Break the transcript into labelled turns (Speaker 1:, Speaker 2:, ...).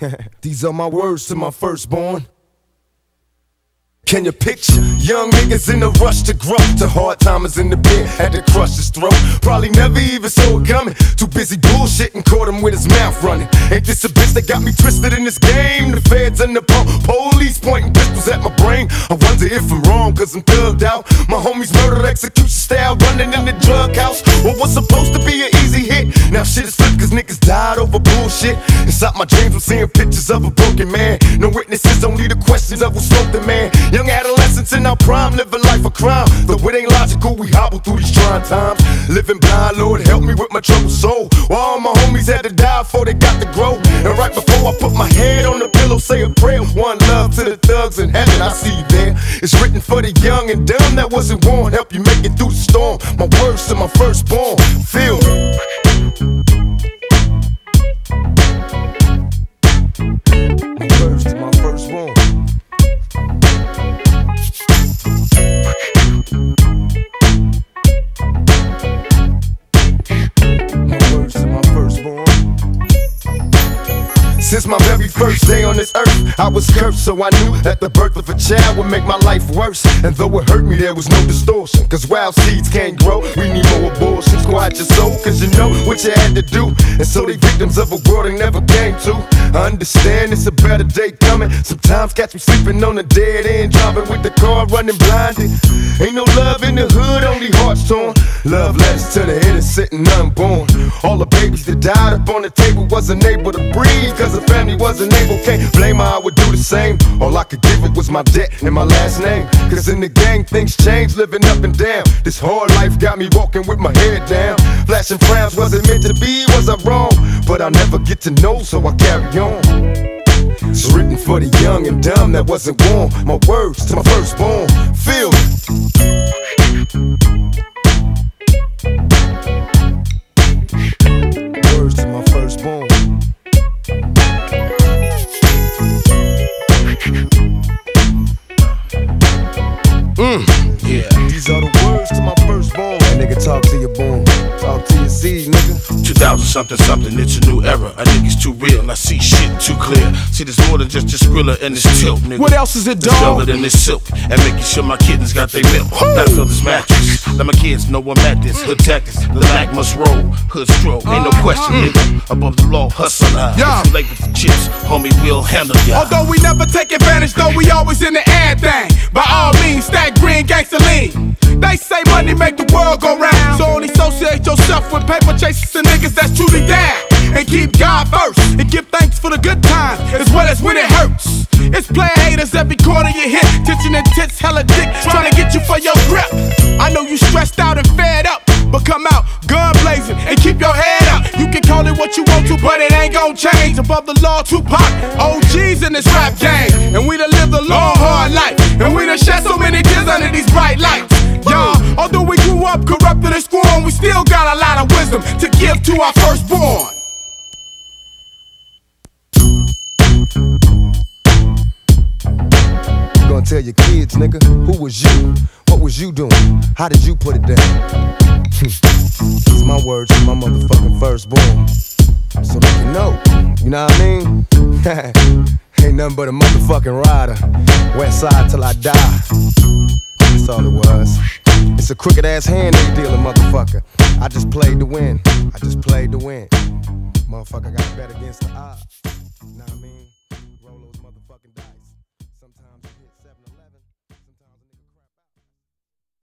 Speaker 1: These are my words to my firstborn. Can you picture young niggas in a rush to grow? To hard timers in the pen, had to crush his throat. Probably never even saw it coming. Too busy bullshitting, caught him with his mouth running. Ain't this a bitch that got me twisted in this game? The feds and the police pointing pistols at my brain. I wonder if I'm wrong, cause I'm thugged out. My homies murdered execution style, running in the drug house. What was supposed to be an easy hit, now shit is flipped cause niggas died over bullshit. Inside my dreams I'm seeing pictures of a broken man. No witnesses, only the questions of who smoked the man. Young adolescents in our prime, living life a crime. Though it ain't logical, we hobble through these trying times. Living blind, Lord help me with my troubled soul. While all my homies had to die before they got to grow. And right before I put my head on the pillow, say a prayer. One love to the thugs in heaven, I see you there. It's written for the young and dumb that wasn't born. Help you make it through the storm. My words to my firstborn, feel me. My words to my firstborn. Since my very first day on this earth, I was cursed, so I knew that the birth of a child would make my life worse. And though it hurt me, there was no distortion, cause wild seeds can't grow. We need more abortions. Quiet your soul, cause you know what you had to do. And so they victims of a world they never came to. I understand it's a better day coming. Sometimes catch me sleeping on a dead end, driving with the car running blinded. Ain't no love in the hood, only hearts torn. Love letters to the innocent and unborn. All the babies that died up on the table wasn't able to breathe, cause the family wasn't able. Can't blame her, I would do the same. All I could give it was my debt and my last name. Cause in the gang things change, living up and down. This hard life got me walking with my head down. Flashing frowns, was it meant to be, was I wrong? But I'll never get to know, so I carry on. It's written for the young and dumb that wasn't born. My words to my firstborn, feel me. Words to my firstborn. Yeah. These are the words to my firstborn. That nigga talk to your bone, talk to your seed, nigga.
Speaker 2: 2000 something, it's a new era. A nigga's too real, I see shit too clear. See, there's more than just this Skrilla and this tilt, nigga.
Speaker 3: What else is it, dog?
Speaker 2: It's velvet and this silk, and making sure my kittens got their milk. Gotta fill this mattress, let my kids know I'm at this. Hood tactics, the lack must roll. Hood stroke, ain't no question, nigga. Above the law, hustle. If you late with the chips, homie, we'll handle ya.
Speaker 3: Although we never take advantage, though we always in the ad thing. By all means, stack green, gangsta lean. They say money make the world go round, so only associate yourself with paper chasers and niggas that's truly down. And keep God first, and give thanks for the good times, as well as when it hurts. It's player haters every corner you hit, tension and tits, hella dick, trying to get you for your grip. I know you stressed out and fed up, but come out, gun blazing, and keep your head up. You can call it what you want to, but it ain't gon' change. Above the law, Tupac, OGs in this rap game. And we done lived a long, hard life, and we done shed so many tears under these bright lights. Y'all, although we grew up corrupted and scorned, we still got a lot of wisdom to give to our firstborn.
Speaker 1: You gonna tell your kids, nigga, who was you? What was you doing? How did you put it down? It's my words to my motherfucking firstborn, so they can know, you know what I mean? Ain't nothing but a motherfucking rider, west side till I die. That's all it was. It's a crooked ass hand they dealing, motherfucker. I just played to win. I just played to win. Motherfucker got bet against the odds.